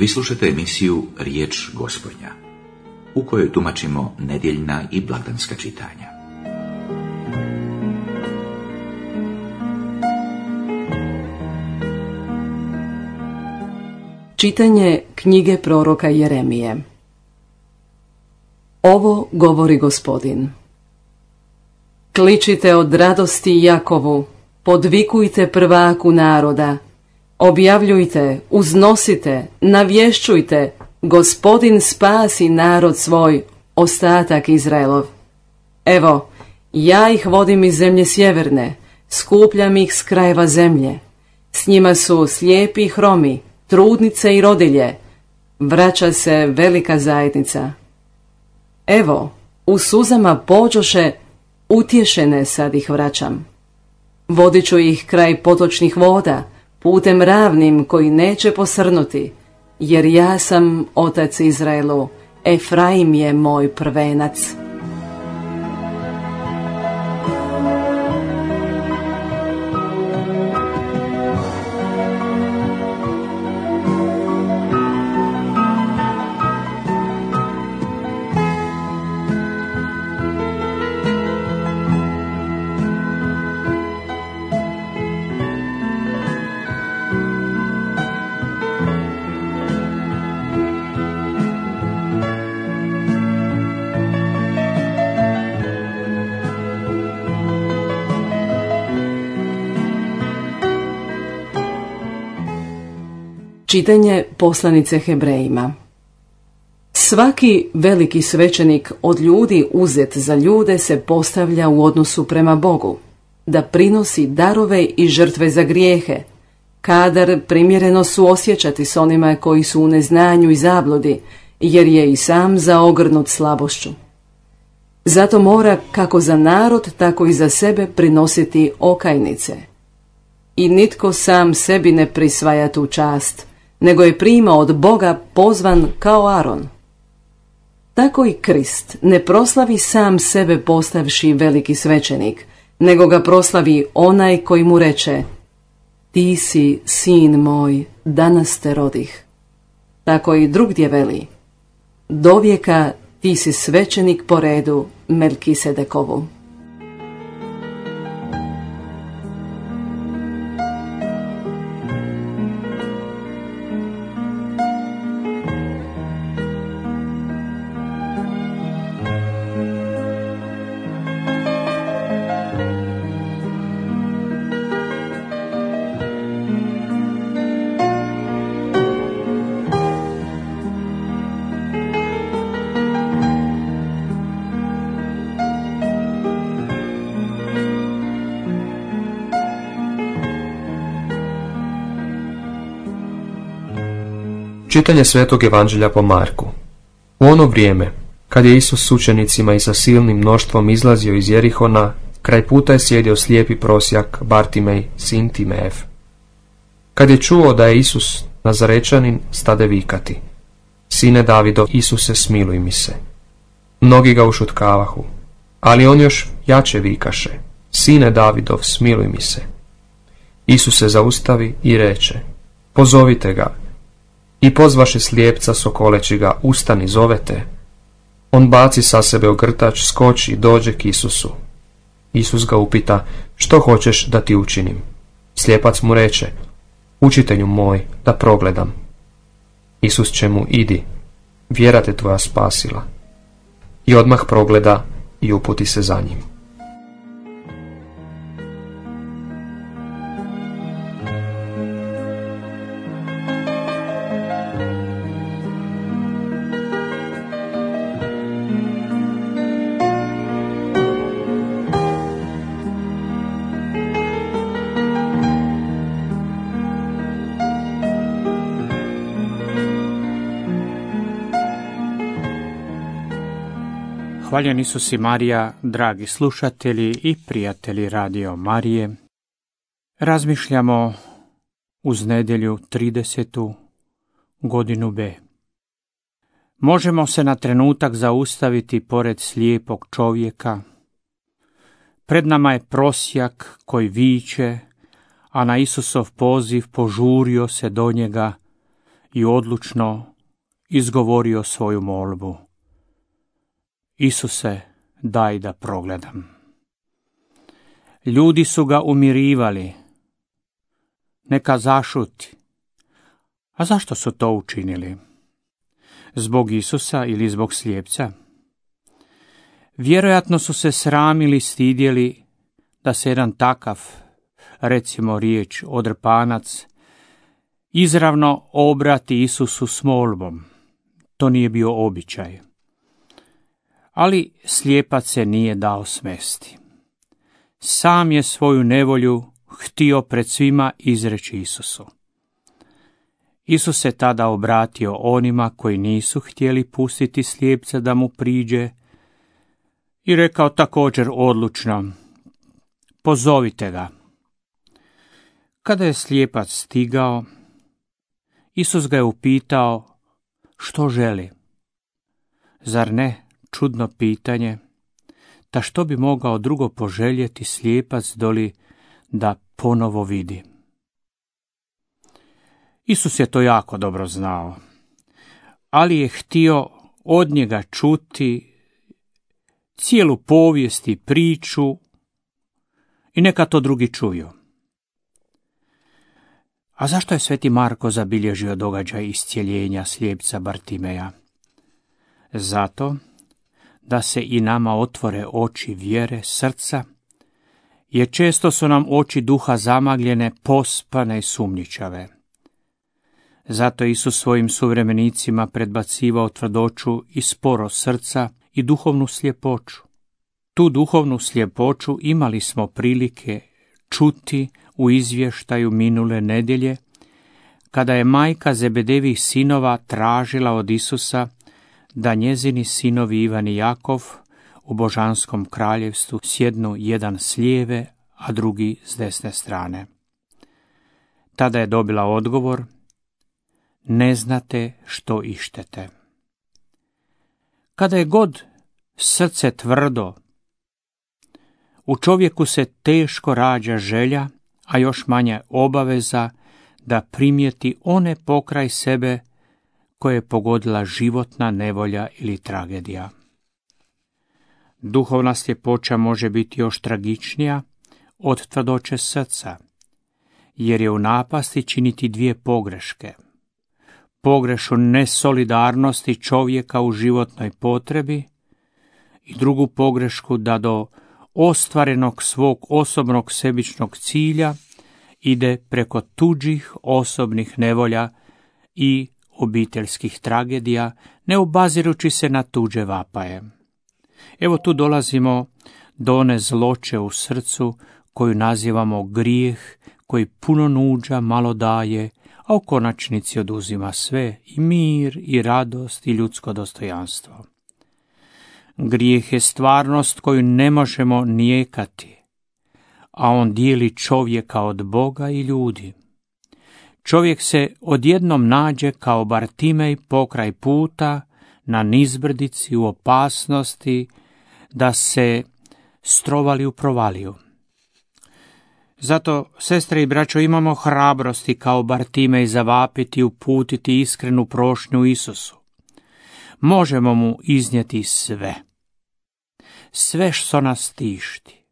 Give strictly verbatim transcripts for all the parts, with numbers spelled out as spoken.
Vi slušate emisiju Riječ Gospodnja, u kojoj tumačimo nedjeljna i blagdanska čitanja. Čitanje knjige proroka Jeremije. Ovo govori Gospodin. Kličite od radosti Jakovu, podvikujte prvaku naroda, objavljujte, uznosite, navješćujte, Gospodin spasi narod svoj, ostatak Izraelov. Evo, ja ih vodim iz zemlje sjeverne, skupljam ih s krajeva zemlje. S njima su slijepi i hromi, trudnice i rodilje. Vraća se velika zajednica. Evo, u suzama pođoše, utješene sad ih vraćam. Vodit ću ih kraj potočnih voda, putem ravnim koji neće posrnuti, jer ja sam otac Izraelu, Efraim je moj prvenac. Čitanje poslanice Hebrejima. Svaki veliki svećenik od ljudi uzet za ljude se postavlja u odnosu prema Bogu, da prinosi darove i žrtve za grijehe, kadar primjereno suosjećati s onima koji su u neznanju i zabludi, jer je i sam zaogrnut slabošću. Zato mora kako za narod, tako i za sebe prinositi okajnice. I nitko sam sebi ne prisvaja tu čast, nego je prima od Boga pozvan kao Aron. Tako i Krist ne proslavi sam sebe postavši veliki svećenik, nego ga proslavi onaj koji mu reče: ti si sin moj, danas te rodih. Tako i drugdje veli: dovijeka ti si svećenik po redu Melkisedekovu. Čitanje Svetog Evanđelja po Marku. U ono vrijeme, kad je Isus s učenicima i sa silnim mnoštvom izlazio iz Jerihona, kraj puta je sjedio slijepi prosjak Bartimej, sin Timejev. Kad je čuo da je Isus Nazarečanin, stade vikati: sine Davidov, Isuse, smiluj mi se. Mnogi ga ušutkavahu, ali on još jače vikaše: sine Davidov, smiluj mi se. Isus se zaustavi i reče: pozovite ga. I pozvaše slijepca sokoleći ga: ustani, zovete. On baci sa sebe ogrtač, skoči, dođe k Isusu. Isus ga upita: što hoćeš da ti učinim? Slijepac mu reče: učitelju moj, da progledam. Isus će mu: idi, vjera te tvoja spasila. I odmah progleda i uputi se za njim. Hvaljen Isus i Marija, dragi slušatelji i prijatelji Radio Marije. Razmišljamo uz nedjelju tridesetu godinu B. Možemo se na trenutak zaustaviti pored slijepog čovjeka. Pred nama je prosjak koji viče, a na Isusov poziv požurio se do njega i odlučno izgovorio svoju molbu. Isuse, daj da progledam. Ljudi su ga umirivali. Neka zašuti. A zašto su to učinili? Zbog Isusa ili zbog slijepca? Vjerojatno su se sramili, stidjeli da se jedan takav, recimo riječ odrpanac, izravno obrati Isusu s molbom. To nije bio običaj. Ali slijepac se nije dao smesti. Sam je svoju nevolju htio pred svima izreći Isusu. Isus se tada obratio onima koji nisu htjeli pustiti slijepca da mu priđe i rekao također odlučno: pozovite ga. Kada je slijepac stigao, Isus ga je upitao što želi. Zar ne čudno pitanje? Ta što bi mogao drugo poželjeti slijepac doli da ponovo vidi? Isus je to jako dobro znao, ali je htio od njega čuti cijelu povijest i priču i neka to drugi čuju. A zašto je sveti Marko zabilježio događaj iscjeljenja slijepca Bartimeja? Zato da se i nama otvore oči vjere srca, jer često su nam oči duha zamagljene, pospane i sumnjičave. Zato Isus svojim suvremenicima predbacivao tvrdoću i sporo srca i duhovnu sljepoću. Tu duhovnu sljepoću imali smo prilike čuti u izvještaju minule nedjelje, kada je majka Zebedevih sinova tražila od Isusa da njezini sinovi Ivan i Jakov u božanskom kraljevstvu sjednu jedan s lijeve, a drugi s desne strane. Tada je dobila odgovor: ne znate što ištete. Kada je god srce tvrdo, u čovjeku se teško rađa želja, a još manje obaveza da primijeti one pokraj sebe koje je pogodila životna nevolja ili tragedija. Duhovna sljepoća može biti još tragičnija od tvrdoće srca, jer je u napasti činiti dvije pogreške. Pogrešu nesolidarnosti čovjeka u životnoj potrebi i drugu pogrešku da do ostvarenog svog osobnog sebičnog cilja ide preko tuđih osobnih nevolja i obiteljskih tragedija, ne obazirući se na tuđe vapaje. Evo tu dolazimo do one zloće u srcu koju nazivamo grijeh, koji puno nuđa, malo daje, a u konačnici oduzima sve, i mir, i radost, i ljudsko dostojanstvo. Grijeh je stvarnost koju ne možemo nijekati, a on dijeli čovjeka od Boga i ljudi. Čovjek se odjednom nađe kao Bartimej pokraj puta, na nizbrdici, u opasnosti da se strovali u provaliju. Zato, sestre i braćo, imamo hrabrosti kao Bartimej zavapiti i uputiti iskrenu prošnju Isusu. Možemo mu iznijeti sve. Sve što nas tišti.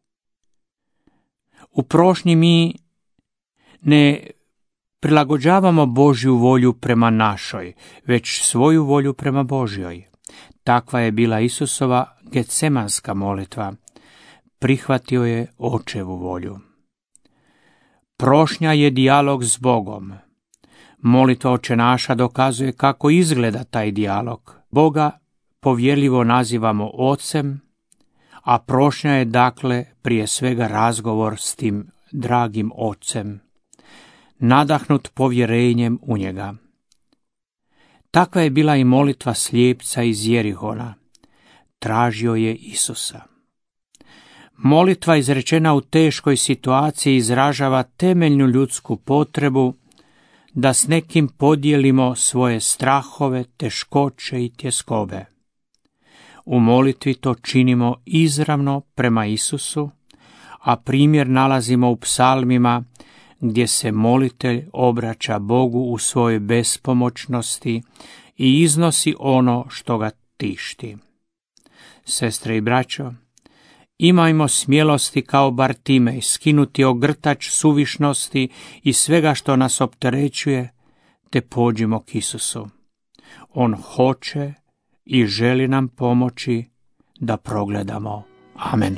U prošnji mi ne prilagođavamo Božju volju prema našoj, već svoju volju prema Božjoj. Takva je bila Isusova getsemanska molitva. Prihvatio je Očevu volju. Prošnja je dijalog s Bogom. Molitva Oče naša dokazuje kako izgleda taj dijalog. Boga povjerljivo nazivamo Ocem, a prošnja je dakle prije svega razgovor s tim dragim Ocem, nadahnut povjerenjem u njega. Takva je bila i molitva slijepca iz Jerihona. Tražio je Isusa. Molitva izrečena u teškoj situaciji izražava temeljnu ljudsku potrebu da s nekim podijelimo svoje strahove, teškoće i tjeskobe. U molitvi to činimo izravno prema Isusu, a primjer nalazimo u psalmima gdje se molitelj obraća Bogu u svojoj bespomoćnosti i iznosi ono što ga tišti. Sestre i braćo, imajmo smjelosti kao Bartimej skinuti ogrtač suvišnosti i svega što nas opterećuje, te pođimo k Isusu. On hoće i želi nam pomoći da progledamo. Amen.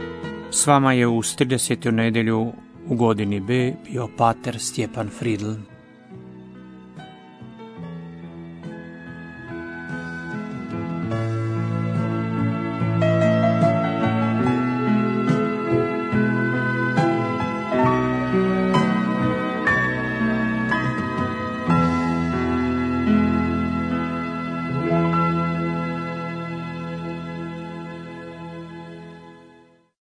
S vama je u tridesetu nedjelju u godini B bio pater Stjepan Fridl.